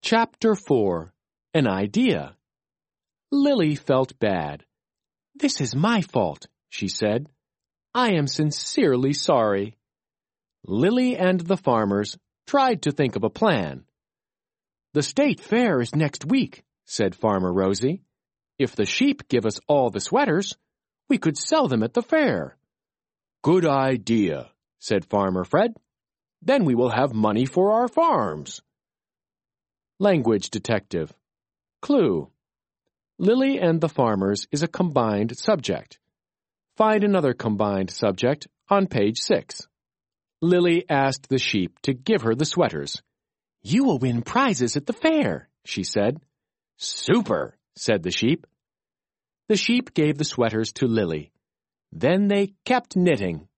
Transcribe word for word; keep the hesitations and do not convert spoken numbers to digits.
Chapter four. An Idea. Lily felt bad. "This is my fault," she said. "I am sincerely sorry." Lily and the farmers tried to think of a plan. "The state fair is next week," said Farmer Rosie. "If the sheep give us all the sweaters, we could sell them at the fair." "Good idea," said Farmer Fred. "Then we will have money for our farms." Language Detective. Clue. Lily and the farmers is a combined subject. Find another combined subject on page six. Lily asked the sheep to give her the sweaters. "You will win prizes at the fair," she said. "Super," said the sheep. The sheep gave the sweaters to Lily. Then they kept knitting.